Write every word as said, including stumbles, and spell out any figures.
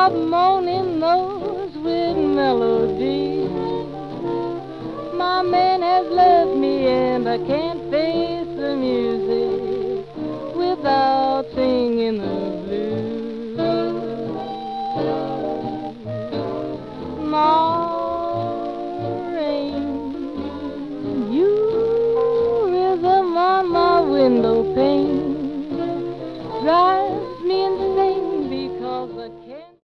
of moaning those with melody. My man has left me and I can't